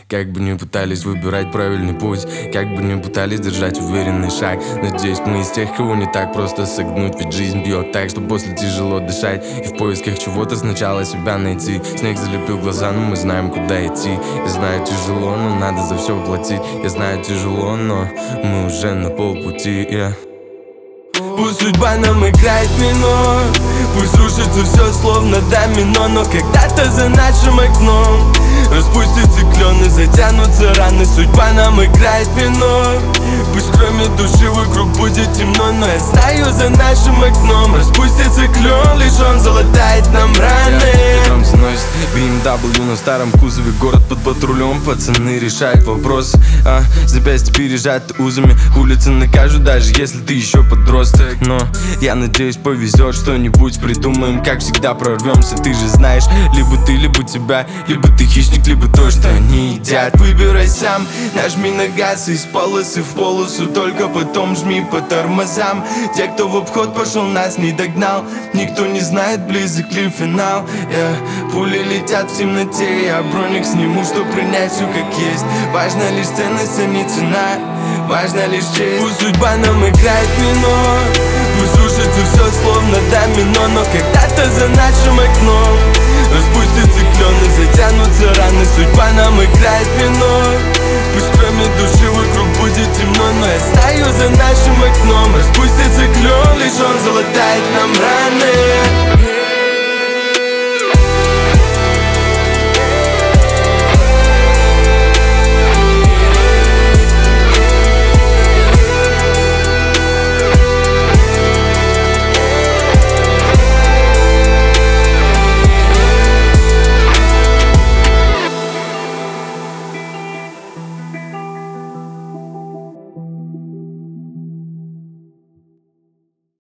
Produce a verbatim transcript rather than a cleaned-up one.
Как бы ни пытались выбирать правильный путь, как бы ни пытались держать уверенный шаг, надеюсь, мы из тех, кого не так просто согнуть. Ведь жизнь бьет так, что после тяжело дышать, и в поисках чего-то сначала себя найти. Снег залепил глаза, но мы знаем, куда идти. Я знаю, тяжело, но надо за все платить. Я знаю, тяжело, но мы уже на полпути, yeah. Пусть судьба нам играет минор, пусть рушится все словно домино, но когда-то за нашим окном распустятся клены, затянутся раны. Судьба нам играет минор, пусть кроме души вокруг будет темно, но я знаю, за нашим окном распустится клен, лишь он залатает нам раны. Ветром сносит би эм дабл ю на старом кузове, город под патрулем, пацаны решают вопрос, а запястья пережаты узами, улицы накажут, даже если ты еще подросток. Но я надеюсь, повезет, что-нибудь придумаем, как всегда прорвемся. Ты же знаешь, либо ты, либо тебя, либо ты хищник, либо то, что они едят. Выбирай сам, нажми на газ из полосы в полосу, только потом жми по тормозам. Те, кто в обход пошел, нас не догнал, никто не знает, близок ли финал, yeah. Пули летят в темноте, я броник сниму, чтоб принять все как есть. Важна лишь ценность, а не цена, важна лишь честь. Пусть судьба нам играет минор, пусть рушится все словно домино, но когда-то за нашим окном распустятся клены, затянутся раны. Судьба нам играет минор, пусть кроме души вокруг будет темно, но я знаю, за нашим окном распустится клен, лишь он залатает нам раны.